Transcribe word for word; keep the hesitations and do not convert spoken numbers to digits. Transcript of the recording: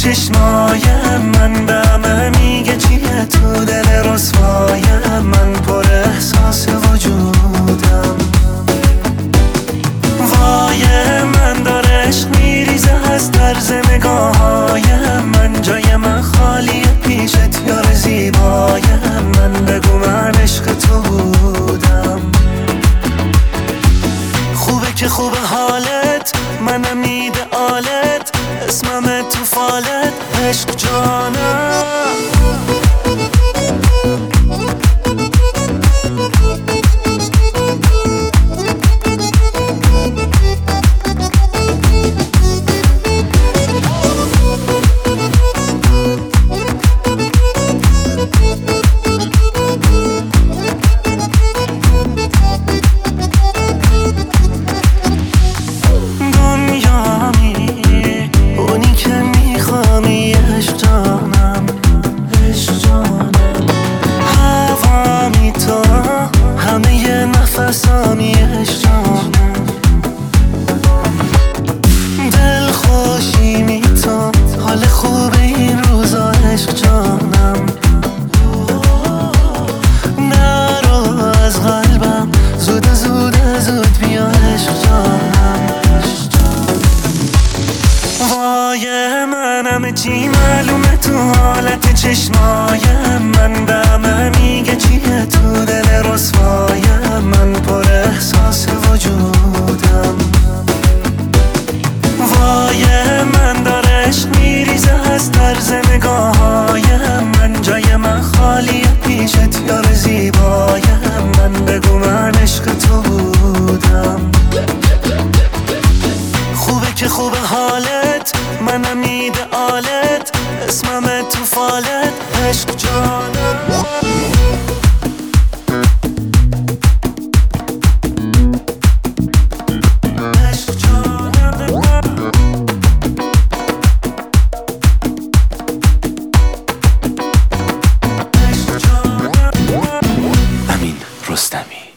چشمایم من به همه میگه چیه تو دل رسوایم من پر احساس وجودم وای من داره عشق میریزه از طرز نگاهایم من جای من خالیه پیشت یار زیبایم من بگو من عشق تو بودم خوبه که خوبه حالت منم ایدئالت اسمم تو فالت عشق جانم نفسامی عشق جانم دل خوشی می تو حال خوب این روزا عشق جانم نرو از قلبم زود زود زود بیا عشق جانم وای منم چی معلومه تو حالت چشمایم من به همه میگه چیه تو دل رسوایم من پر احساس وجودم وای من داره عشق میریزه از طرز نگاهایم من جای من خالیه پیشت یار زیبایم من بگو من عشق تو بودم خوبه که خوبه حالت منم ایدئالت اسمم تو فالت عشق جانم امین رستمی.